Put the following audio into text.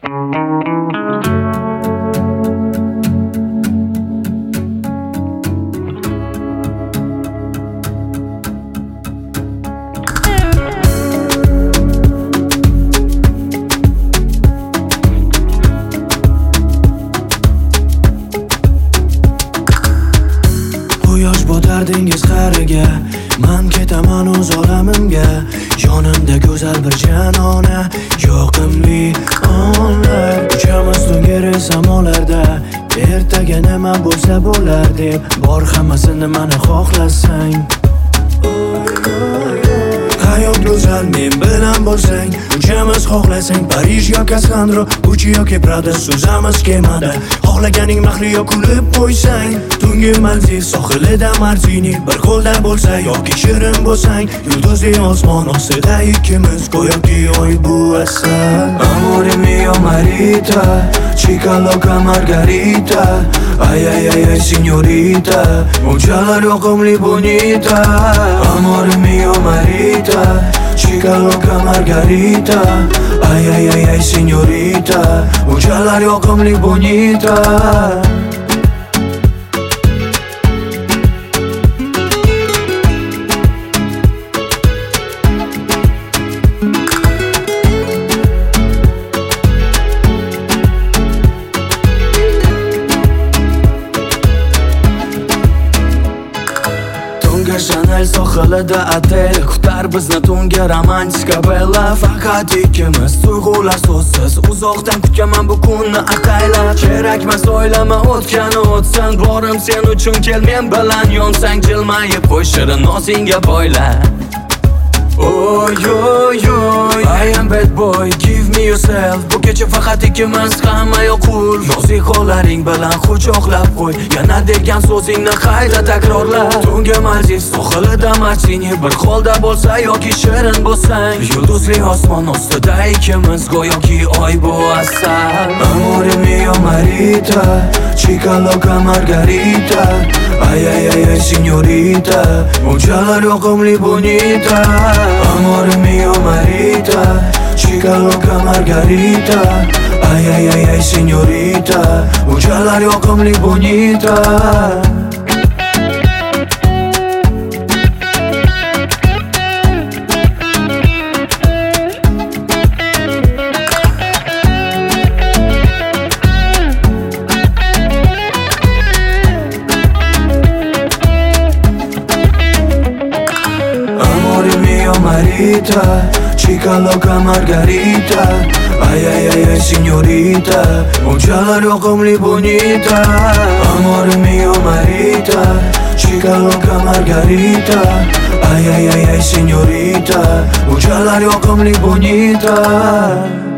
Quyosh botardingiz qariga, men ketaman o'z olamimga. Yonimda go'zal bir janona, yoqimli onlar. Uchamiz to'ngari samolarda, ertaga nima bo'lsa bo'lar deb bor hammasini meni xohlasang. Hayot go'zal men bilan bo'lsang, uchamiz xohlasang Parij yoki Alexandro, Gucci yoki Prada, suzamiz kemada. Xohlaganing mahliyo kulib qo'ysang, tungi Maldiv sohilida Martini, bir qo'lda bo'lsa yoki shirin bo'lsang, yulduzli osmon ostida ikkimiz go'yoki oy bu asal. Amore mio marita, chica loca margarita, ay ay ay ay signorita, unchalar yoqimli bonita. Amore mio marita, chica loca margarita, ay ay ay ay signorita, unchalar yoqimli bonita. Chanel sohilida otel kutar bizni tungi romantika bella. Faqat ikkimiz, tuyg'ular so'zsiz, uzoqdan kutaman bu kunni ataylab. Kerakmas o'ylama o'tgani o'tsin, borim sen uchun kel men bilan yonsang, jilmayib qo'y shirin nozingga boyla. Oy oy oy, I am bad boy, give me yourself. Bu kecha faqat ikkimiz, hamma yoqul. Nozik qo'llaring bilan quchoqlab qo'y, yana degan so'zingni qayta takrorla. Tungi Maldiv sohilida Martini, bir qo'lda bo'lsa yoki shirin bo'lsang, yulduzli osmon ostida ikkimiz go'yoki oy bu asal. Amore mio marita, chica loca margarita, ay ay ay ay signorita, unchalar yoqimli bonita. Amore mio marita, chica loca margarita, ay ay ay ay signorita, unchalar yoqimli bonita. Marita, chica loca margarita, ay ay ay ay signorita, unchalar yoqimli bonita. Amore mio marita, chica loca margarita, ay ay ay ay signorita, unchalar yoqimli bonita.